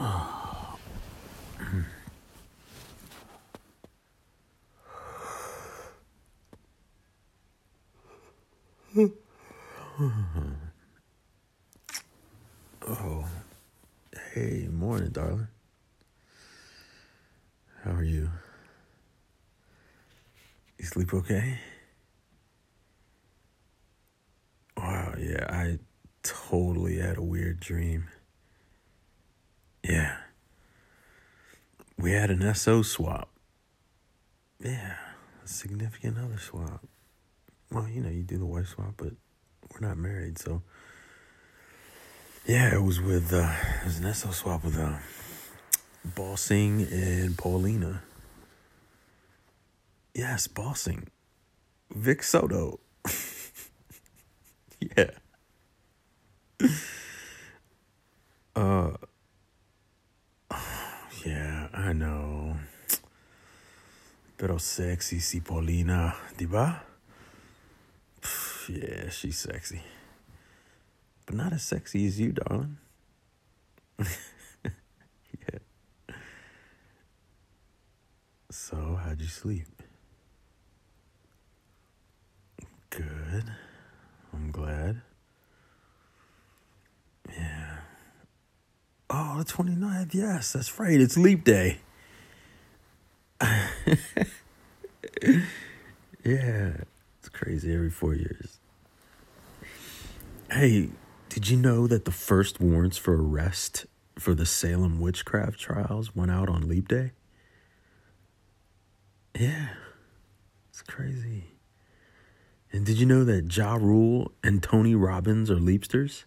Oh, hey, morning, darling. How are you? You sleep okay? Wow, yeah, I totally had a weird dream. Yeah, we had an SO swap. Yeah, a significant other swap. Well, you do the wife swap, but we're not married, so. Yeah, it was an SO swap with Bossing and Paulina. Yes, Bossing. Vic Soto. Yeah. Yeah, I know. Pero sexy si Paulina, diba? Yeah, she's sexy. But not as sexy as you, darling. Yeah. So, how'd you sleep? Good. I'm glad. Yeah. Oh, the 29th. Yes, that's right. It's leap day. Yeah. It's crazy every 4 years. Hey, did you know that the first warrants for arrest for the Salem witchcraft trials went out on leap day? Yeah. It's crazy. And did you know that Ja Rule and Tony Robbins are leapsters?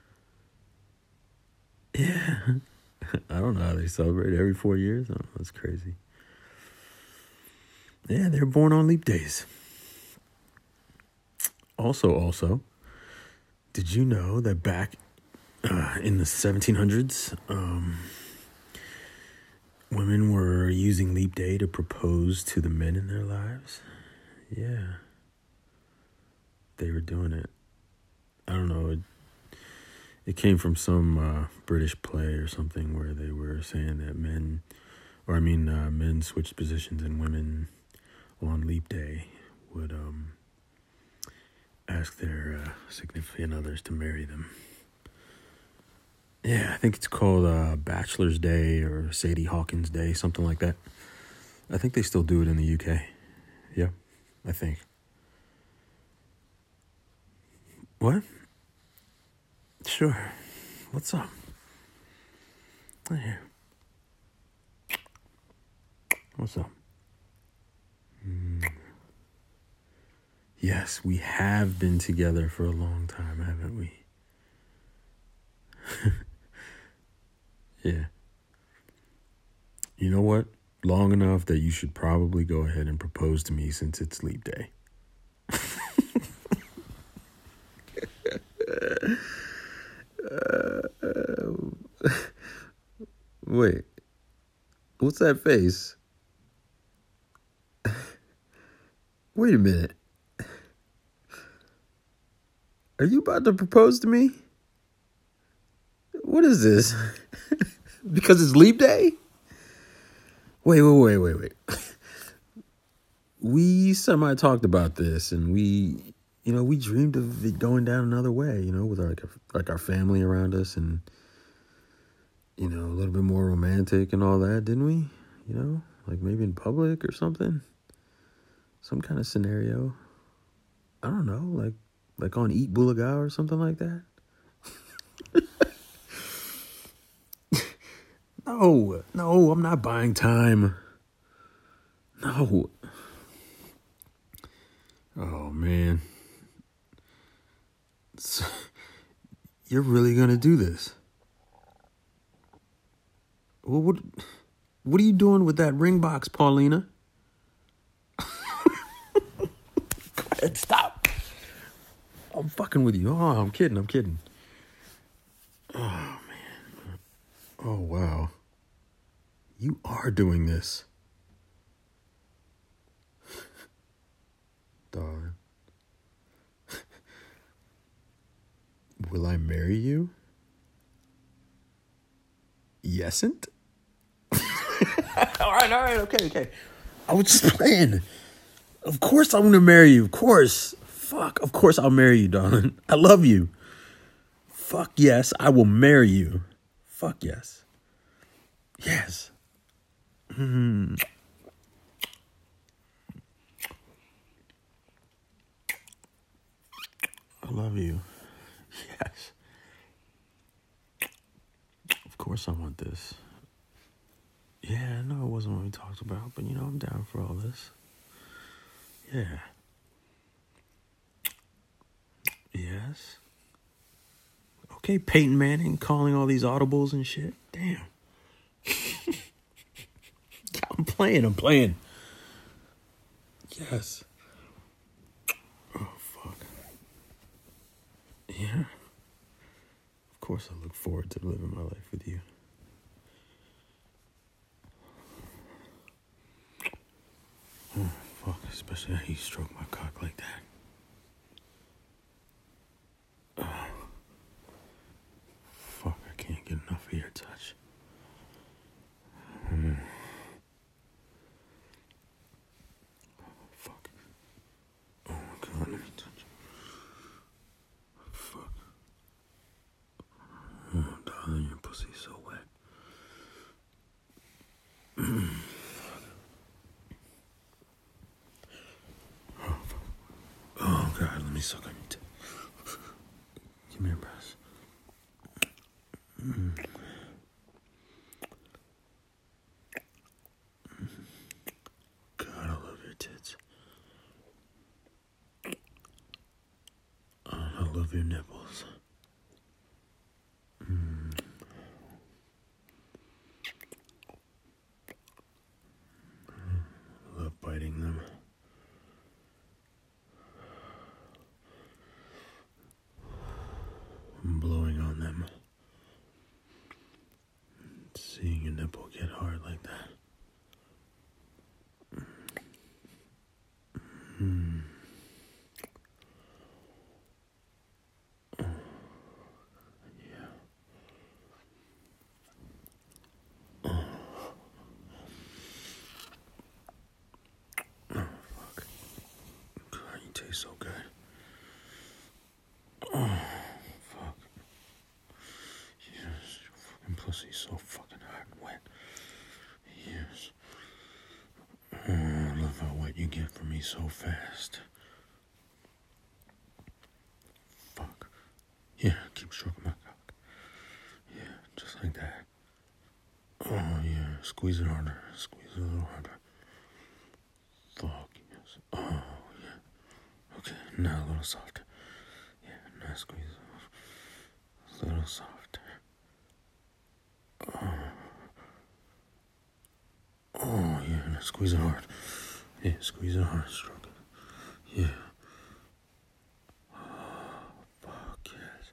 Yeah. I don't know how they celebrate every 4 years. Oh, that's crazy. Yeah, they're born on leap days. Also, did you know that back in the 1700s, women were using leap day to propose to the men in their lives? Yeah, they were doing it. I don't know. It came from some British play or something where they were saying that men switched positions and women on leap day would ask their significant others to marry them. Yeah, I think it's called Bachelor's Day or Sadie Hawkins Day, something like that. I think they still do it in the UK. Yeah, I think. What? Sure. What's up? Here. What's up? Yes, we have been together for a long time, haven't we? Yeah. You know what? Long enough that you should probably go ahead and propose to me since it's leap day. Wait, what's that face? Wait a minute. Are you about to propose to me? What is this? Because it's leap day? Wait. We semi-talked about this, and we dreamed of it going down another way, with our family around us and, a little bit more romantic and all that, didn't we? Like maybe in public or something. Some kind of scenario. I don't know, like on Eat Bulaga or something like that. No, I'm not buying time. No. Oh, man. You're really going to do this? Well, what are you doing with that ring box, Paulina? Go ahead, stop. I'm fucking with you. Oh, I'm kidding. Oh, man. Oh, wow. You are doing this. Darling. Will I marry you? yesn't? All right, okay. I was just playing. Of course I want to marry you. Of course. Fuck, of course I'll marry you, darling. I love you. Fuck yes, I will marry you. Fuck yes. Yes. I love you. Yes. Of course I want this. Yeah, I know it wasn't what we talked about, but I'm down for all this. Yeah. Yes. Okay, Peyton Manning calling all these audibles and shit. Damn. I'm playing. Yes. Oh, fuck. Yeah. Of course I look forward to living my life with you. Oh, fuck. Especially how you stroke my cock like that. Fuck, I can't get enough of your touch. Fuck. Oh my god, let me touch. Fuck. Oh, darling, your pussy's so wet. Oh god, let me suck on your tip. Give me your breast. God, I love your tits. I love your nipples. I love biting them. I'm blowing on them. Seeing your nipple get hard like that. God, you taste so good. Oh, fuck. Yes, your fucking pussy's so fucking hot and wet. Yes. Oh, I love how wet you get for me so fast. Fuck. Yeah, keep stroking my cock. Yeah, just like that. Oh, yeah. Squeeze it harder. Squeeze it a little harder. Fuck, yes. Oh, yeah. Okay, now a little softer. Yeah, now squeeze it a little softer. Oh, yeah, now squeeze it hard. Yeah, squeeze it hard. Stroke it. Yeah. Fuck, yes.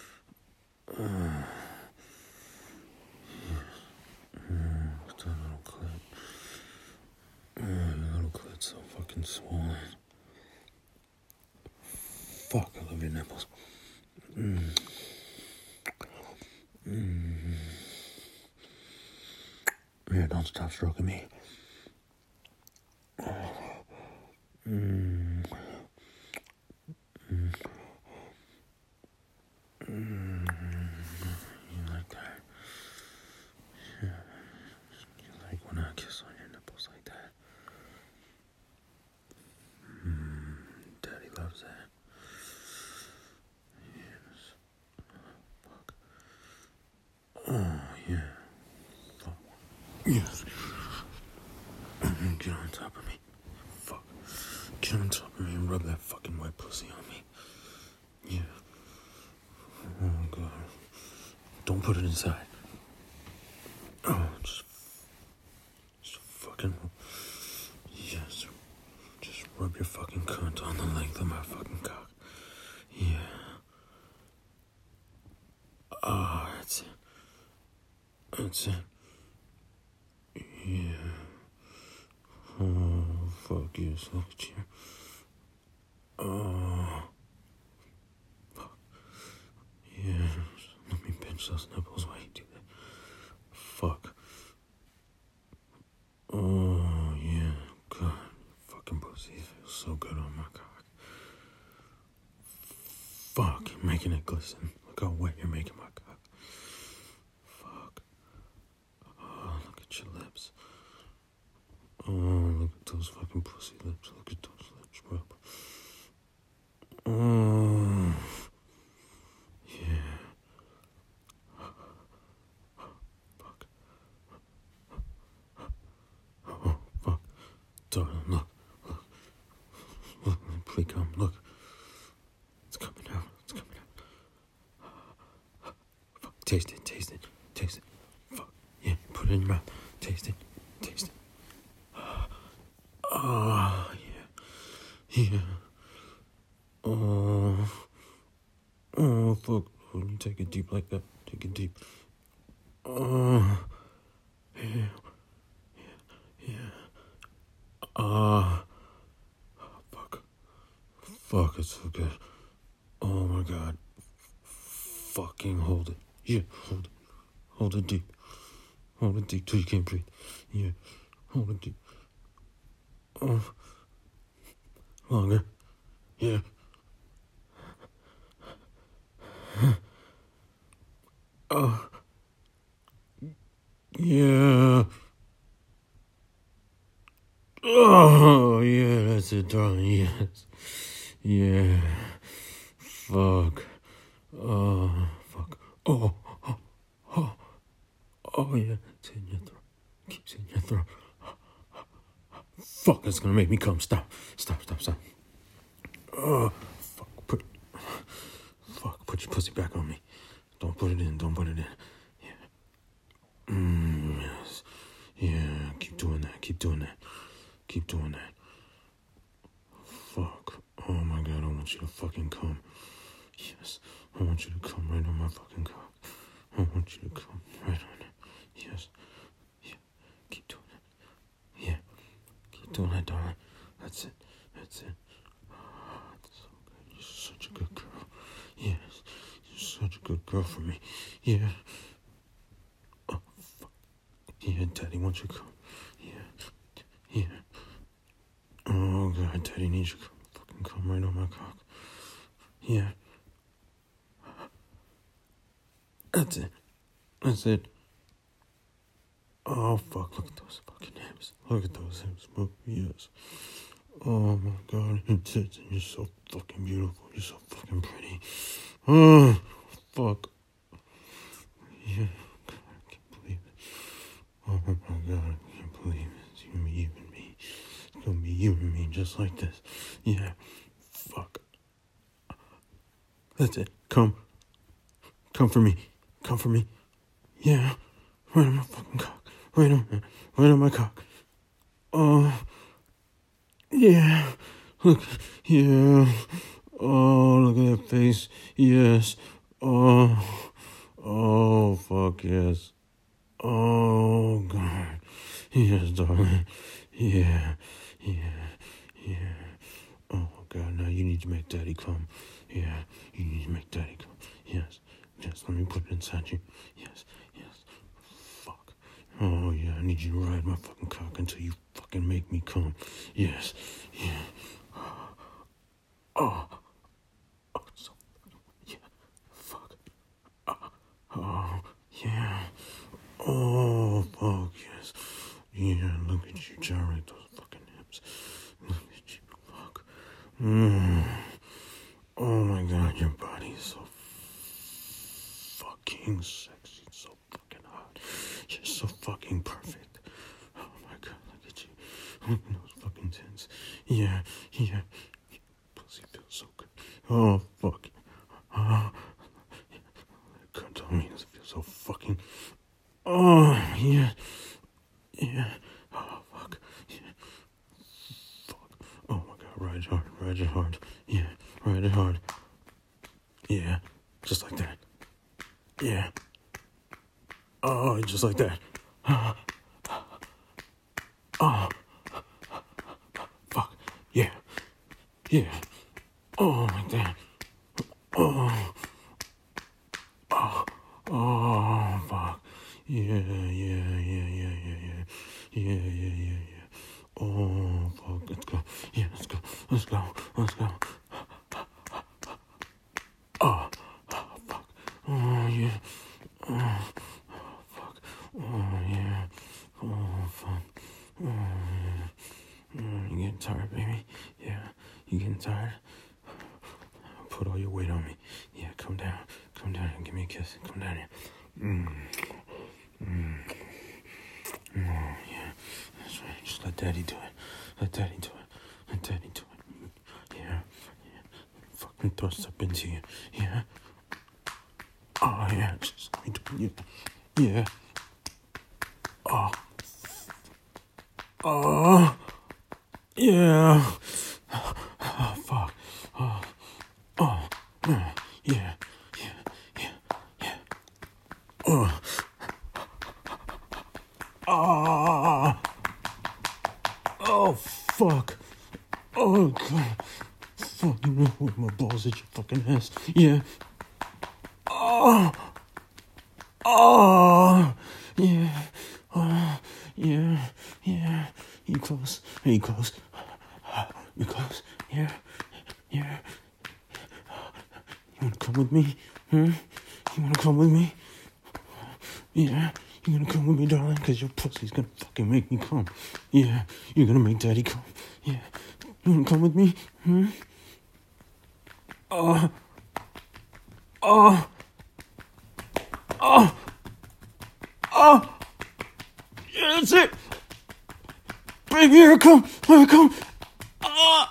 What's that little clit? Oh, your little clit's so fucking swollen. Fuck, I love your nipples. Yeah, don't stop stroking me. You like that? Yeah. You like when I kiss on your nipples like that? Daddy loves that. Yes. Fuck. Oh, yeah. Fuck. Yes. Get on top of me. Fuck. Get on top of me and rub that fucking white pussy on me. Yeah. Oh, God. Don't put it inside. Oh, just fucking. Yes. Just rub your fucking cunt on the length of my fucking cock. Yeah. Ah, that's it. That's it. Yeah. Oh, fuck you. Look at you. Oh. Fuck. Yeah. Let me pinch those nipples while you do that. listen. Look how wet you're making my cock. Fuck. Oh, look at your lips. Oh, look at those fucking pussy lips. Look at those lips, bro. Oh, yeah. Fuck. Oh, fuck. Darling, look. Look, please come, look. It's coming out. It's coming out. Fuck, taste it, taste it, taste it. Fuck, yeah, put it in your mouth. Taste it, taste it. Oh, yeah, yeah. Oh, fuck. Oh, you take it deep like that. Take it deep. Oh, yeah, yeah. Fuck. Fuck, it's so good. Oh my god. Fucking hold it. Yeah, hold it. Hold it deep. Hold it deep till you can't breathe. Yeah, hold it deep. Oh, longer. Yeah. Oh, yeah. Oh, yeah, that's it, darling. Yes. Yeah. Fuck. Oh, fuck. Oh, oh, oh, oh, yeah. It's in your throat. Keeps in your throat. Fuck, that's gonna make me come. Stop. Stop, stop, stop. Oh, fuck. Put your pussy back on me. Don't put it in. Don't put it in. Yeah. Yes. Yeah, keep doing that. Keep doing that. Keep doing that. Fuck. Oh my god, I want you to fucking come. Yes. I want you to come right on my fucking cock. I want you to come right on it. Yes. Yeah. Keep doing it. Yeah. Keep doing that, darling. That's it. That's it. Oh, that's so good. You're such a good girl. Yes. You're such a good girl for me. Yeah. Oh, fuck. Yeah, Daddy wants you to come. Yeah. Yeah. Oh, God, Daddy needs you to fucking come right on my cock. Yeah. That's it. That's it. Oh, fuck, look at those fucking hips. Look at those hips, bro. Yes. Oh, my God. You're so fucking beautiful. You're so fucking pretty. Oh, fuck. Yeah. God, I can't believe it. Oh, my God, I can't believe it. It's gonna be you and me. It's gonna be you and me just like this. Yeah. Fuck. That's it. Come. Come for me. Come for me. Yeah. Right on my fucking cock. Right on my cock. Oh. Yeah. Look. Yeah. Oh, look at that face. Yes. Oh. Oh, fuck yes. Oh, God. Yes, darling. Yeah. Yeah. Yeah. Oh, God. Now you need to make Daddy come. Yeah. You need to make Daddy come. Yes. Yes. Let me put it inside you. Yes. Yes. Fuck. Oh, yeah. I need you to ride my fucking cock until you fucking make me come. Yes. Yeah. Oh. Oh, so. Yeah. Fuck. Oh. Yeah. Oh, fuck, yes. Yeah, look at you gyrate those fucking hips. Look at you, fuck. Oh my god, your body is so fucking sexy. It's so fucking hot. You're so fucking perfect. Oh my god, look at you. Look at those fucking tits. Yeah, yeah. Pussy feels so good. Oh, fuck. Oh, yeah. God, tell me, does it feel so fucking... Oh, yeah. Yeah. Oh, fuck. Yeah. Fuck. Oh, my God. Ride it hard. Ride it hard. Yeah. Ride it hard. Yeah. Just like that. Yeah. Oh, just like that. Oh. Fuck. Yeah. Yeah. Oh, like that. Oh. Oh. Oh, fuck. Yeah, yeah, yeah, yeah, yeah, yeah. Yeah, yeah, yeah, yeah. Oh, fuck. Let's go. Yeah, let's go. Let's go. Let's go. Oh, Oh, fuck. Oh, yeah. Oh, fuck. Oh, yeah. You getting tired, baby? Yeah. You getting tired? Put all your weight on me. Yeah, come down. Come down and give me a kiss. Come down here. Oh, yeah. That's right. Just let daddy do it. Let daddy do it. Let daddy do it. Yeah. Yeah. Fucking thrust up into you. Yeah. Oh, yeah. Just let me do it. Yeah. Oh. Oh. Yeah. Oh, fuck. Oh. Oh. Yeah. Yeah. Yeah. Yeah. Oh. Ah. Oh, fuck. Oh, God. Fuck, you know, with my balls at your fucking ass. Yeah. Oh. Oh. Yeah. Oh. Yeah. Yeah. You close. You close. You close. Yeah. Yeah. You wanna come with me? Hmm? You wanna come with me? Yeah. You gonna come with me, darling? Cause your pussy's gonna fucking make me come. Yeah. You're gonna make daddy come. Yeah. You wanna come with me? Hmm? Oh. Oh. Oh. Oh. Yeah, that's it. Baby, here it come. Here it come. Oh.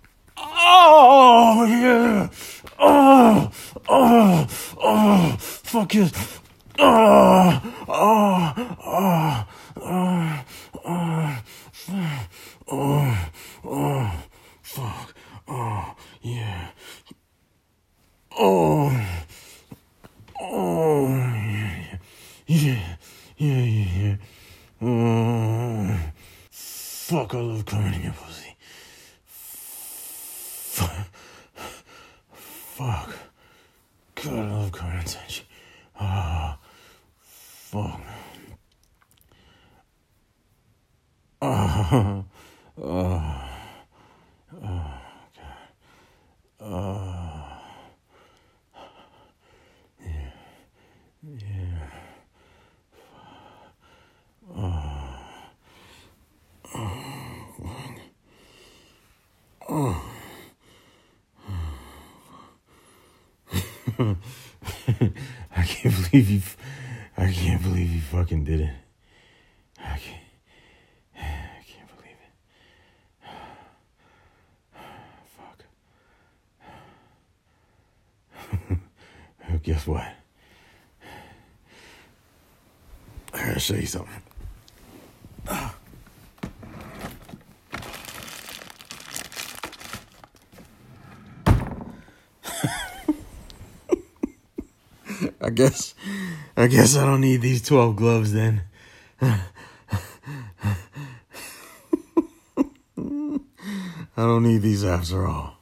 Oh, yeah. Oh. Oh. Oh. Fuck yes. Oh. Oh. Oh. Oh. Oh. Oh. Oh. Fuck. Oh. Yeah. Oh. Oh. Yeah. Yeah. Yeah. Yeah. Yeah. Oh. Fuck, I love coming in your pussy. Fuck. God, I love coming attention. Ah. Fuck. Oh. Oh. Oh. God. Oh. Yeah. Yeah. Oh. Oh. I can't believe you fucking did it. I can't believe it. Fuck. Guess what? I gotta show you something. I guess I don't need these 12 gloves then. I don't need these after all.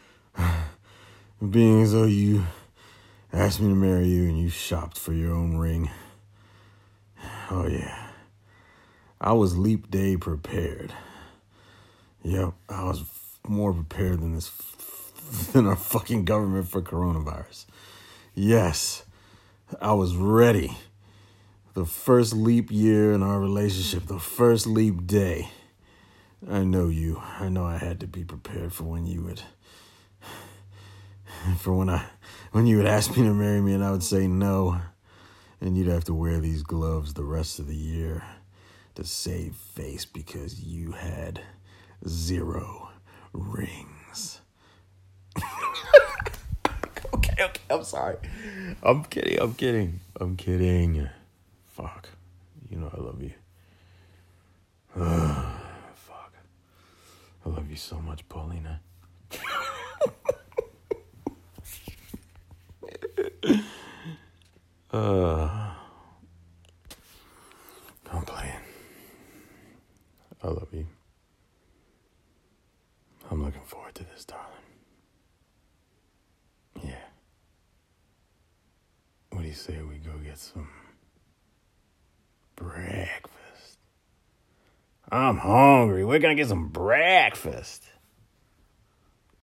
Being as though you asked me to marry you and you shopped for your own ring. Oh yeah. I was leap day prepared. Yep, I was more prepared than our fucking government for coronavirus. Yes, I was ready. The first leap year in our relationship, the first leap day. I know you. I know I had to be prepared for when you would ask me to marry me and I would say no. And you'd have to wear these gloves the rest of the year to save face because you had 0 rings. Okay, I'm sorry. I'm kidding. Fuck. You know I love you. Fuck. I love you so much, Paulina. I'm playing. I love you. I'm looking forward to this, darling. Yeah. What do you say we go get some breakfast? I'm hungry. We're gonna get some breakfast.